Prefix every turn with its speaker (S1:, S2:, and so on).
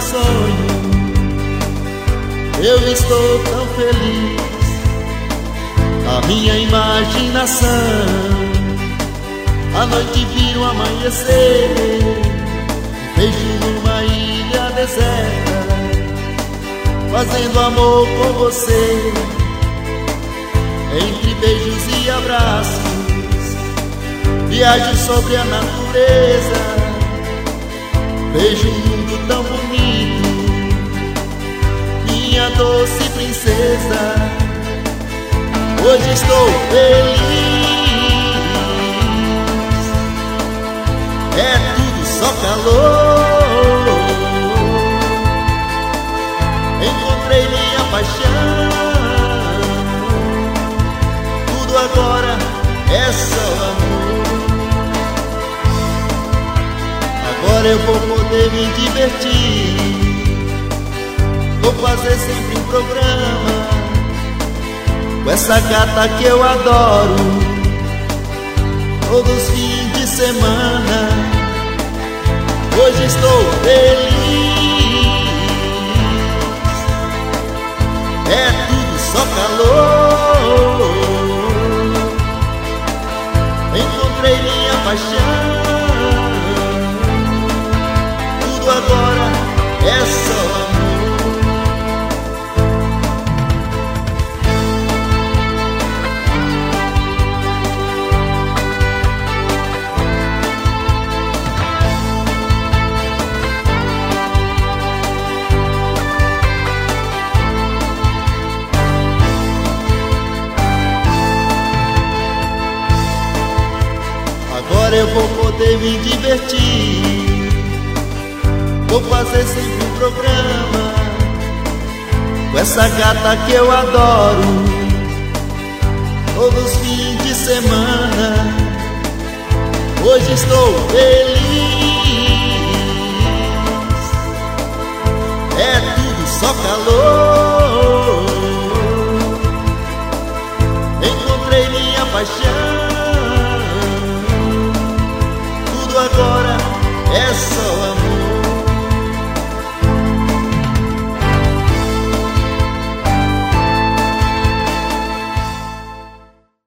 S1: sonho. Eu estou tão feliz. A minha imaginação, a noite vira um amanhecer, vejo numa ilha deserta, fazendo amor com você. Entre beijos e abraços, viajo sobre a natureza, vejo um mundo tão bonito, minha doce princesa. Hoje estou feliz, é tudo só calor. Encontrei minha paixão, tudo agora é só amor. Agora eu vou poder me divertir, vou fazer sempre um programa com essa gata que eu adoro, todos os fins de semana. Hoje estou feliz, é tudo só calor. Encontrei minha paixão, tudo agora é só amor. Agora eu vou poder me divertir, vou fazer sempre um programa com essa gata que eu adoro, todos os fins de semana. Hoje estou feliz, é tudo só calor.